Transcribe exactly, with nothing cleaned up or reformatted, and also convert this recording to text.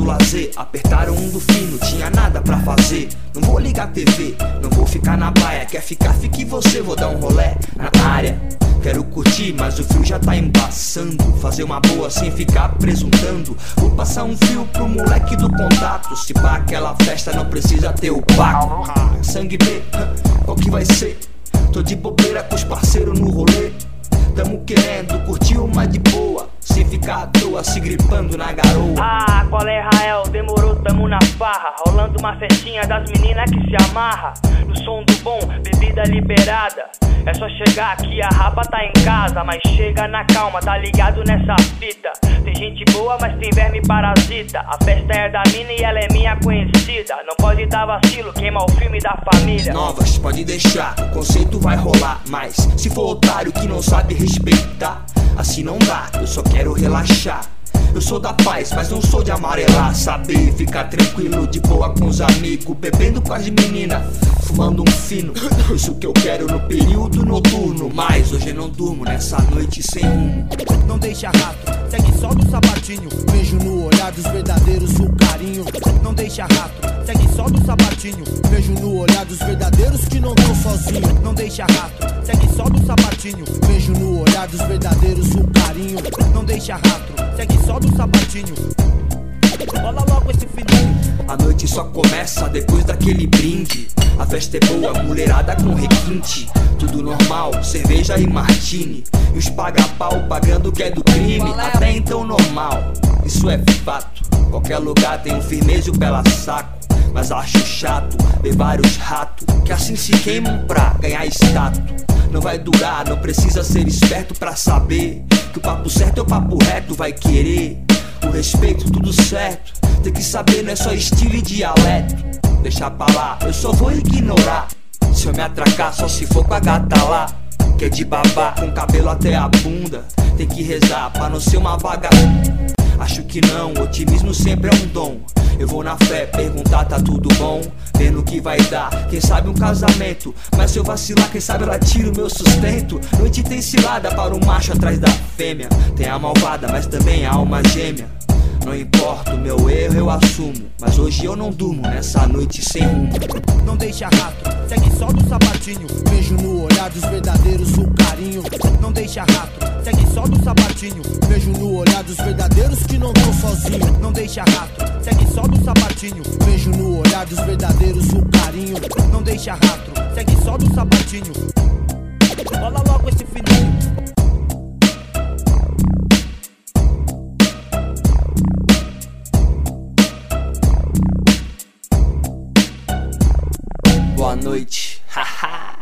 do lazer, apertaram um do fino, tinha nada pra fazer. Não vou ligar a T V, não vou ficar na baia. Quer ficar, fique você, vou dar um rolé na área. Quero curtir, mas o frio já tá embaçando. Fazer uma boa sem ficar presuntando. Vou passar um fio pro moleque do contato. Se pá aquela festa não precisa ter o paco. Sangue B, qual que vai ser? Tô de bobeira com os parceiros no rolê. Tamo querendo curtir uma de boa, sem ficar à toa se gripando na garoa. Ah, qual é, Rael? Demorou, tamo na farra. Rolando uma festinha das meninas que se amarra. No som do bom, bebida liberada. É só chegar aqui, a rapa tá em casa. Mas chega na calma, tá ligado nessa fita. Tem gente boa, mas tem verme parasita. A festa é da mina e ela é minha conhecida. Não pode dar vacilo, queimar o filme da família. Novas, pode deixar, o conceito vai rolar. Mas se for otário que não sabe respeitar, assim não dá, eu só quero relaxar. Eu sou da paz, mas não sou de amarelar. Saber ficar tranquilo, de boa com os amigos, bebendo com as meninas, fumando um fino. Isso que eu quero no período noturno. Mas hoje eu não durmo nessa noite sem rumo. Não deixa rato, segue só do sapatinho. Vejo no olhar dos verdadeiros o carinho. Não deixa rato, segue só do sapatinho. Vejo no olhar dos verdadeiros que não tão sozinho. Não deixa rato, segue só do sapatinho. Vejo no olhar dos verdadeiros o carinho. Não deixa rato, segue só do sapatinho. Rola logo esse fininho. A noite só começa depois daquele brinde. A festa é boa, mulherada com requinte. Tudo normal, cerveja e martini. E os paga-pau pagando o que é do crime. Até então normal, isso é fato. Qualquer lugar tem um firmeza e o pela saco. Mas acho chato ver vários ratos que assim se queimam pra ganhar status. Não vai durar, não precisa ser esperto pra saber que o papo certo é o papo reto, vai querer o respeito, tudo certo. Tem que saber, não é só estilo e dialeto. Deixa pra lá, eu só vou ignorar. Se eu me atracar, só se for com a gata lá, que é de babá, com cabelo até a bunda. Tem que rezar pra não ser uma vaga. Acho que não, otimismo sempre é um dom. Eu vou na fé, perguntar tá tudo bom, vendo o que vai dar, quem sabe um casamento. Mas se eu vacilar, quem sabe ela tira o meu sustento. Noite tem cilada para o macho atrás da fêmea. Tem a malvada, mas também a alma gêmea. Não importa, o meu erro eu assumo, mas hoje eu não durmo nessa noite sem rumo. Não deixa rato, segue só do sapatinho. Vejo no olhar dos verdadeiros o carinho. Não deixa rato, segue só do sapatinho. Vejo no olhar dos verdadeiros que não tão sozinho. Não deixa rato, segue só do sapatinho. Vejo no olhar dos verdadeiros o carinho. Não deixa rato, segue só do sapatinho. Rola logo esse fininho. Boa noite, haha.